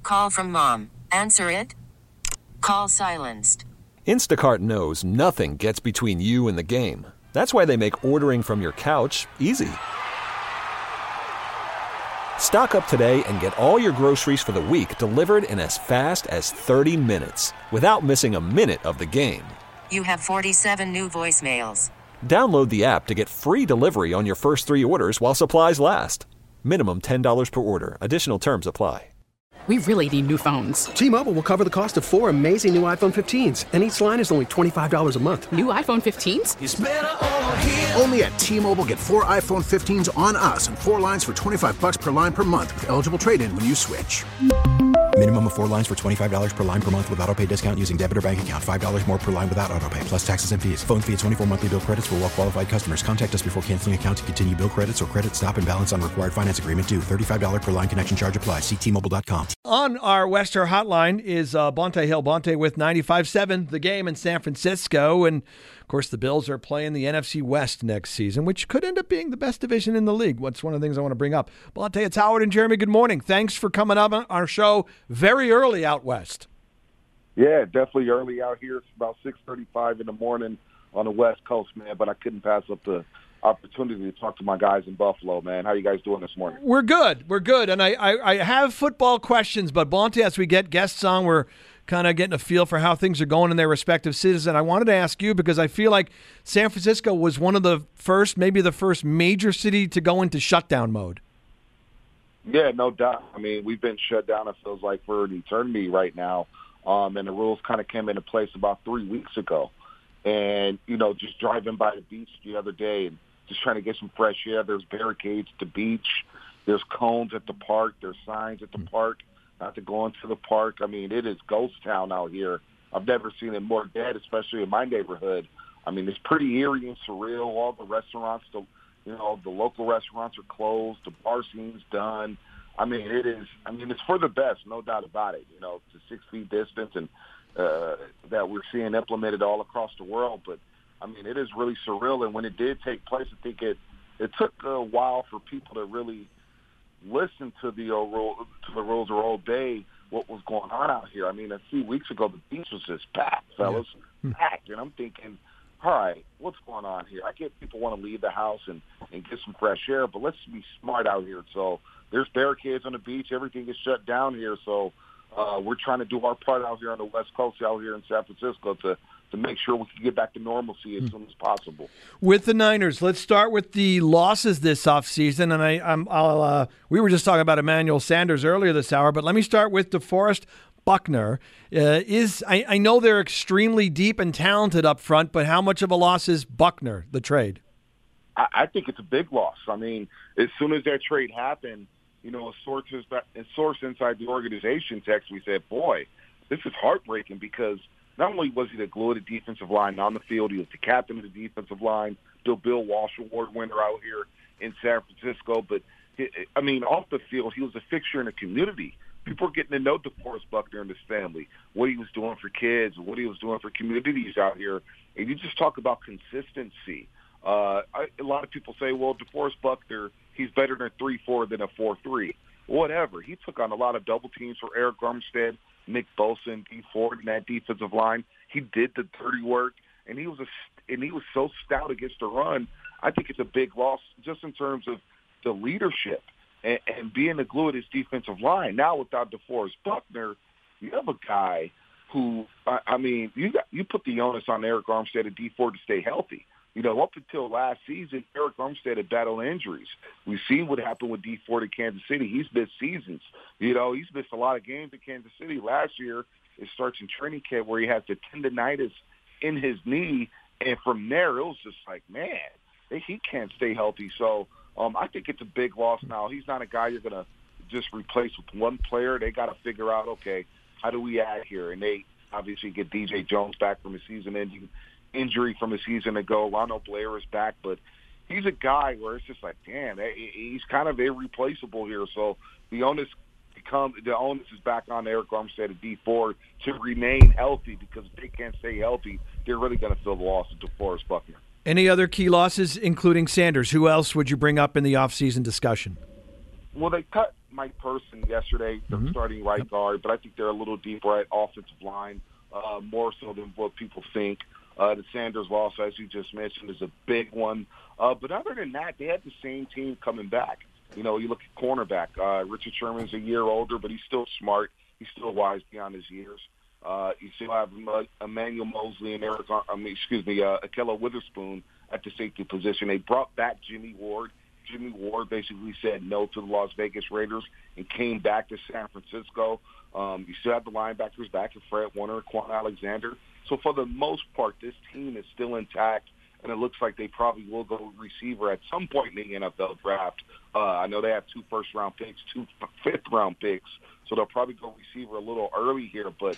Call from mom. Answer it. Call silenced. Instacart knows nothing gets between you and the game. That's why they make ordering from your couch easy. Stock up today and get all your groceries for the week delivered in as fast as 30 minutes without missing a minute of the game. You have 47 new voicemails. Download the app to get free delivery on your first 3 orders while supplies last. Minimum $10 per order. Additional terms apply. We really need new phones. T-Mobile will cover the cost of 4 amazing new iPhone 15s, and each line is only $25 a month. New iPhone 15s? It's better over here. Only at T-Mobile, get 4 iPhone 15s on us and 4 lines for $25 per line per month with eligible trade-in when you switch. Minimum of 4 lines for $25 per line per month with autopay discount using debit or bank account. $5 more per line without autopay, plus taxes and fees. Phone fee at 24 monthly bill credits for well-qualified customers. Contact us before canceling account to continue bill credits or credit stop and balance on required finance agreement due. $35 per line connection charge applies. See T-Mobile.com. On our Western hotline is Bonte Hill. Bonte with 95.7, The Game in San Francisco. And, of course, the Bills are playing the NFC West next season, which could end up being the best division in the league. What's one of the things I want to bring up? Bonte, it's Howard and Jeremy. Good morning. Thanks for coming up on our show very early out west. Yeah, definitely early out here. It's about 6:35 in the morning on the West Coast, man, but I couldn't pass up the opportunity to talk to my guys in Buffalo, man. How you guys doing this morning? We're good. And I have football questions, but Bonte, as we get guests on, we're kind of getting a feel for how things are going in their respective cities. And I wanted to ask you because I feel like San Francisco was one of the first, maybe the first major city to go into shutdown mode. Yeah, no doubt. I mean, we've been shut down, it feels like, for an eternity right now. And the rules kind of came into place about 3 weeks ago. And, just driving by the beach the other day and just trying to get some fresh air. There's barricades at the beach. There's cones at the park. There's signs at the park not to go into the park. I mean, it is ghost town out here. I've never seen it more dead, especially in my neighborhood. I mean, it's pretty eerie and surreal. All the restaurants, the local restaurants are closed. The bar scene's done. I mean, it's for the best, no doubt about it. It's a 6 feet distance and that we're seeing implemented all across the world. But, I mean, it is really surreal. And when it did take place, I think it took a while for people to really listen to the rules or obey what was going on out here. I mean, a few weeks ago, the beach was just packed, fellas, packed. And I'm thinking, all right, what's going on here? I get people want to leave the house and get some fresh air, but let's be smart out here. So there's barricades on the beach. Everything is shut down here. So we're trying to do our part out here on the West Coast, out here in San Francisco, to make sure we can get back to normalcy as soon as possible. With the Niners, let's start with the losses this offseason. And we were just talking about Emmanuel Sanders earlier this hour, but let me start with DeForest Buckner. I know they're extremely deep and talented up front, but how much of a loss is Buckner, the trade? I think it's a big loss. I mean, as soon as that trade happened, a source inside the organization text, we said, boy, this is heartbreaking because not only was he the glue of the defensive line on the field, he was the captain of the defensive line, Bill Walsh Award winner out here in San Francisco, but, off the field, he was a fixture in the community. People were getting to know DeForest Buckner and his family, what he was doing for kids, what he was doing for communities out here. And you just talk about consistency. A lot of people say, well, DeForest Buckner, he's better than a 3-4 than a 4-3. Whatever. He took on a lot of double teams for Eric Armstead, Nick Bosa, and Dee Ford in that defensive line. He did the dirty work, and he was so stout against the run. I think it's a big loss just in terms of the leadership and being the glue of his defensive line. Now without DeForest Buckner, you have a guy who, you put the onus on Eric Armstead and Dee Ford to stay healthy. Up until last season, Eric Armstead had battled injuries. We've seen what happened with Dee Ford in Kansas City. He's missed seasons. He's missed a lot of games in Kansas City. Last year, it starts in training camp where he has the tendonitis in his knee, and from there, it was just like, man, he can't stay healthy. So I think it's a big loss now. He's not a guy you're going to just replace with one player. They got to figure out, okay, how do we add here? And they obviously get DJ Jones back from a season-ending injury from a season ago. Ronald Blair is back, but he's a guy where it's just like, damn, he's kind of irreplaceable here. So the onus is back on Eric Armstead and Dee Ford to remain healthy, because if they can't stay healthy, they're really going to feel the loss of DeForest Buckner. Any other key losses, including Sanders? Who else would you bring up in the offseason discussion? Well, they cut Mike Person yesterday, the starting right guard, but I think they're a little deeper at offensive line, more so than what people think. The Sanders loss, as you just mentioned, is a big one. But other than that, they had the same team coming back. You know, you look at cornerback. Richard Sherman's a year older, but he's still smart. He's still wise beyond his years. You still have Emmanuel Mosley and Ahkello Witherspoon at the safety position. They brought back Jimmy Ward. Jimmy Ward basically said no to the Las Vegas Raiders and came back to San Francisco. You still have the linebackers back to Fred Warner and Quan Alexander. So for the most part, this team is still intact, and it looks like they probably will go receiver at some point in the NFL draft. I know they have 2 first-round picks, 2 fifth-round picks, so they'll probably go receiver a little early here. But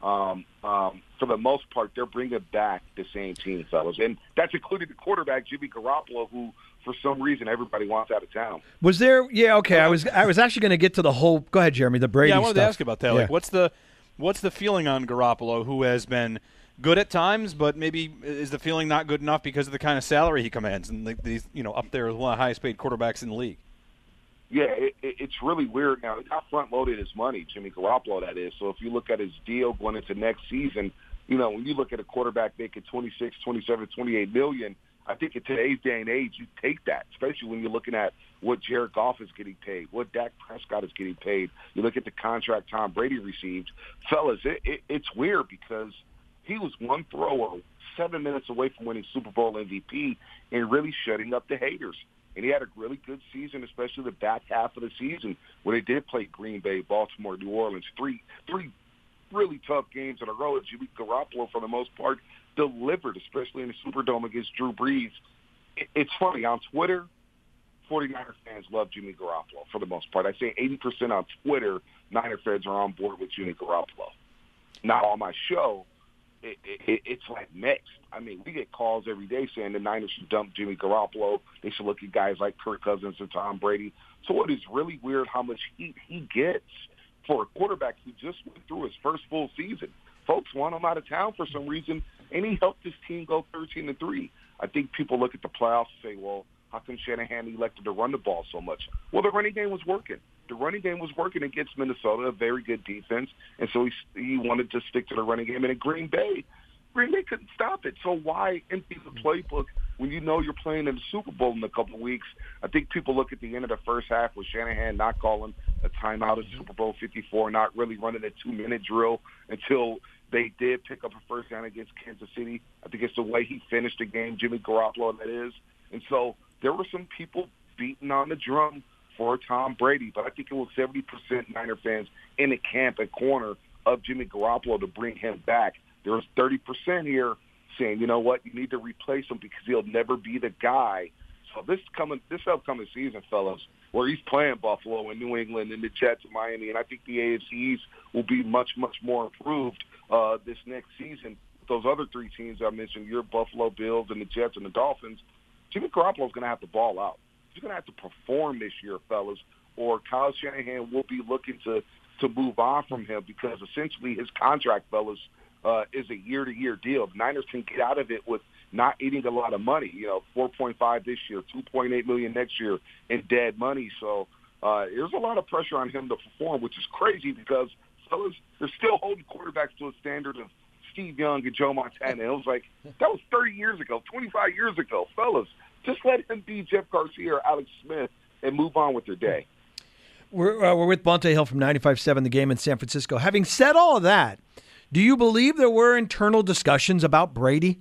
for the most part, they're bringing back the same team, fellas. And that's including the quarterback, Jimmy Garoppolo, who for some reason everybody wants out of town. Was there – yeah, okay. I was actually going to get to the whole – go ahead, Jeremy, the Brady stuff. Yeah, I wanted to ask about that. Yeah. Like, what's the feeling on Garoppolo, who has been good at times, but maybe is the feeling not good enough because of the kind of salary he commands and these, up there as one of the highest paid quarterbacks in the league? Yeah, it's really weird now. He's not front-loaded his money, Jimmy Garoppolo, that is. So if you look at his deal going into next season, when you look at a quarterback making $26, $27, $28 million, I think in today's day and age, you take that, especially when you're looking at what Jared Goff is getting paid, what Dak Prescott is getting paid. You look at the contract Tom Brady received. Fellas, it's weird because he was one throw 7 minutes away from winning Super Bowl MVP and really shutting up the haters. And he had a really good season, especially the back half of the season where they did play Green Bay, Baltimore, New Orleans, three really tough games in a row. And Jimmy Garoppolo, for the most part, delivered, especially in the Superdome against Drew Brees. It's funny. On Twitter, 49er fans love Jimmy Garoppolo for the most part. I say 80% on Twitter, Niner fans are on board with Jimmy Garoppolo. Now, on my show, it's like mixed. I mean, we get calls every day saying the Niners should dump Jimmy Garoppolo. They should look at guys like Kirk Cousins and Tom Brady. So it is really weird how much heat he gets for a quarterback who just went through his first full season. Folks want him out of town for some reason, and he helped his team go 13-3. I think people look at the playoffs and say, well, how come Shanahan elected to run the ball so much? Well, the running game was working. The running game was working against Minnesota, a very good defense, and so he wanted to stick to the running game. And in Green Bay couldn't stop it. So why empty the playbook when you know you're playing in the Super Bowl in a couple of weeks? I think people look at the end of the first half with Shanahan not calling a timeout at Super Bowl 54, not really running a 2-minute drill until they did pick up a first down against Kansas City. I think it's the way he finished the game, Jimmy Garoppolo, that is. And so there were some people beating on the drum for Tom Brady, but I think it was 70% Niner fans in the camp and corner of Jimmy Garoppolo to bring him back. There was 30% here saying, you know what, you need to replace him because he'll never be the guy. So this upcoming season, fellas, where he's playing Buffalo and New England and the Jets and Miami, and I think the AFCs will be much, much more improved this next season. Those other 3 teams I mentioned, your Buffalo Bills and the Jets and the Dolphins, Jimmy Garoppolo is going to have to ball out. He's going to have to perform this year, fellas, or Kyle Shanahan will be looking to move on from him because essentially his contract, fellas, is a year-to-year deal. The Niners can get out of it with not eating a lot of money, $4.5 this year, $2.8 million next year in dead money. So there's a lot of pressure on him to perform, which is crazy because, fellas, they're still holding quarterbacks to a standard of Steve Young and Joe Montana. It was like, that was 30 years ago, 25 years ago. Fellas, just let him be Jeff Garcia or Alex Smith and move on with their day. We're with Bonta Hill from 95.7 The Game in San Francisco. Having said all of that, do you believe there were internal discussions about Brady?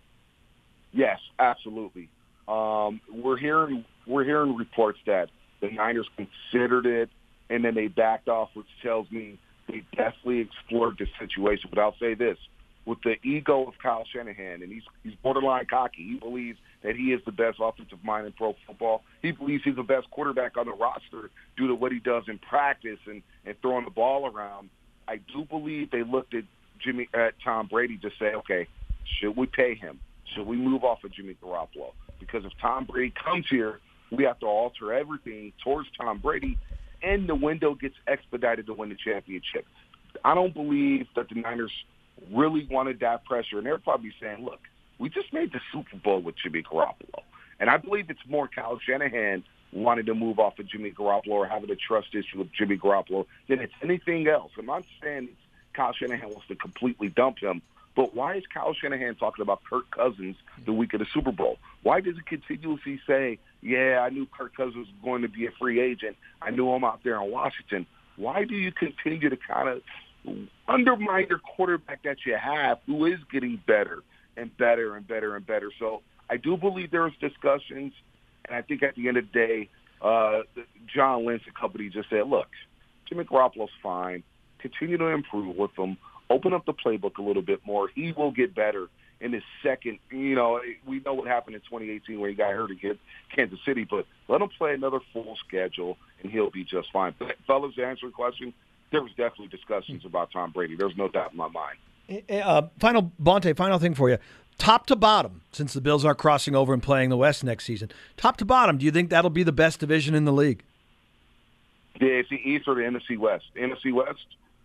Yes, absolutely. We're hearing reports that the Niners considered it and then they backed off, which tells me they definitely explored the situation. But I'll say this. With the ego of Kyle Shanahan, and he's borderline cocky. He believes that he is the best offensive mind in pro football. He believes he's the best quarterback on the roster due to what he does in practice and throwing the ball around. I do believe they looked at Tom Brady to say, okay, should we pay him? Should we move off of Jimmy Garoppolo? Because if Tom Brady comes here, we have to alter everything towards Tom Brady, and the window gets expedited to win the championship. I don't believe that the Niners really wanted that pressure, and they're probably saying, look, we just made the Super Bowl with Jimmy Garoppolo. And I believe it's more Kyle Shanahan wanting to move off of Jimmy Garoppolo or having a trust issue with Jimmy Garoppolo than it's anything else. I'm not saying Kyle Shanahan wants to completely dump him, but why is Kyle Shanahan talking about Kirk Cousins the week of the Super Bowl? Why does he continuously say, yeah, I knew Kirk Cousins was going to be a free agent. I knew him out there in Washington. Why do you continue to kind of undermine your quarterback that you have, who is getting better and better and better and better? So I do believe there's discussions, and I think at the end of the day, John Lynch and company just said, look, Jimmy Garoppolo's fine. Continue to improve with him. Open up the playbook a little bit more. He will get better in his second. You know, we know what happened in 2018 when he got hurt against Kansas City, but let him play another full schedule, and he'll be just fine. But, fellas, to answer your question, there was definitely discussions about Tom Brady. There's no doubt in my mind. Final thing for you. Top to bottom, since the Bills are crossing over and playing the West next season, top to bottom, do you think that'll be the best division in the league? The AFC East or the NFC West? The NFC West?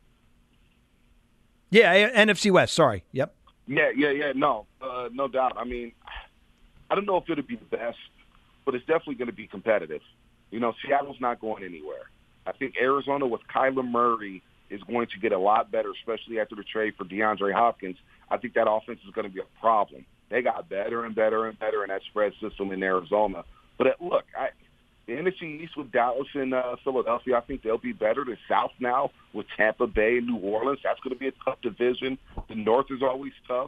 Yeah, NFC West. Sorry. Yep. Yeah. No, no doubt. I mean, I don't know if it'll be the best, but it's definitely going to be competitive. You know, Seattle's not going anywhere. I think Arizona with Kyler Murray is going to get a lot better, especially after the trade for DeAndre Hopkins. I think that offense is going to be a problem. They got better and better and better in that spread system in Arizona. But look, the NFC East with Dallas and Philadelphia, I think they'll be better. The South now with Tampa Bay and New Orleans, that's going to be a tough division. The North is always tough.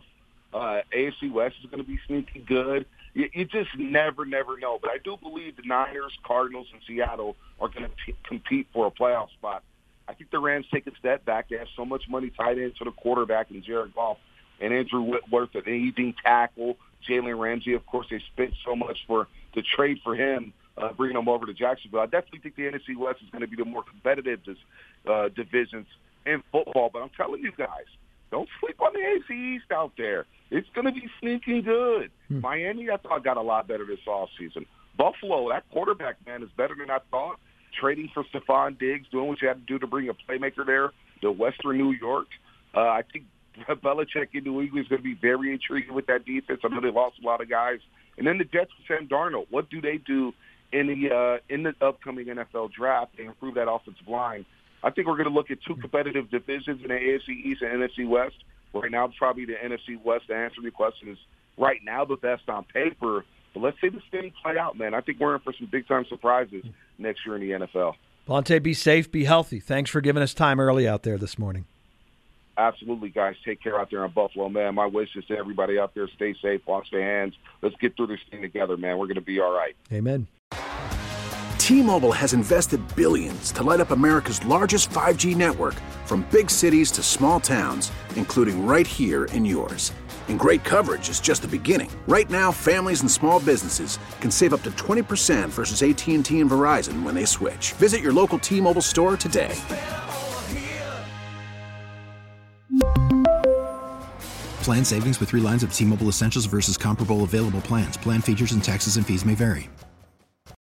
AFC West is going to be sneaky good. You just never know. But I do believe the Niners, Cardinals, and Seattle are going to compete for a playoff spot. I think the Rams take a step back. They have so much money tied into the quarterback and Jared Goff and Andrew Whitworth, an aging tackle. Jalen Ramsey, of course, they spent so much for the trade for him, bringing him over to Jacksonville. I definitely think the NFC West is going to be the more competitive divisions in football. But I'm telling you guys, don't sleep on the AFC East out there. It's going to be sneaking good. Miami, I thought, got a lot better this offseason. Buffalo, that quarterback, man, is better than I thought. Trading for Stephon Diggs, doing what you had to do to bring a playmaker there to Western New York. I think Belichick in New England is going to be very intriguing with that defense. I know they lost a lot of guys. And then the Jets with Sam Darnold. What do they do in the upcoming NFL draft? They improve that offensive line. I think we're going to look at two competitive divisions in the AFC East and NFC West. Right now, probably the NFC West, to answer your question, is right now the best on paper. But let's see this thing play out, man. I think we're in for some big-time surprises next year in the NFL. Bonte, be safe, be healthy. Thanks for giving us time early out there this morning. Absolutely, guys. Take care out there in Buffalo, man. My wishes to everybody out there, stay safe, wash their hands. Let's get through this thing together, man. We're going to be all right. Amen. T-Mobile has invested billions to light up America's largest 5G network, from big cities to small towns, including right here in yours. And great coverage is just the beginning. Right now, families and small businesses can save up to 20% versus AT&T and Verizon when they switch. Visit your local T-Mobile store today. Plan savings with 3 lines of T-Mobile Essentials versus comparable available plans. Plan features and taxes and fees may vary.